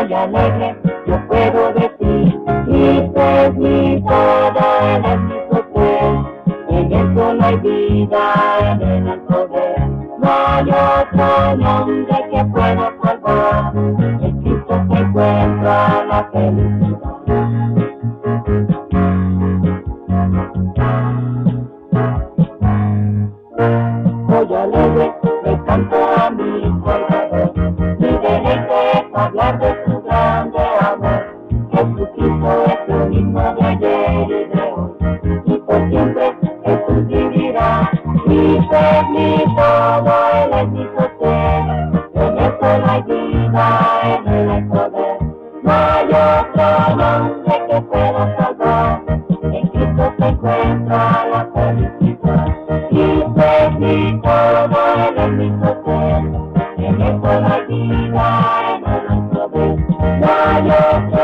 soy alegre, yo puedo decir, Cristo es mi todo, Él es mi sostén. En Él solo hay vida, en Él hay poder. No hay otro nombre que pueda salvar. En Cristo se encuentra la felicidad. Soy alegre, le canto a mi Salvador. Mi deleite es hablar de su grande amor. Jesucristo es el mismo de ayer y de hoy, y por siempre Jesús vivirá. Cristo es mi todo, Él es mi sostén. En Él solo hay vida, en Él hay poder. No hay otro nombre que pueda salvar. En Cristo se encuentra la felicidad. Cristo es mi todo, Él es mi sostén. En Él solo hay vida, en Él hay poder. No hay otro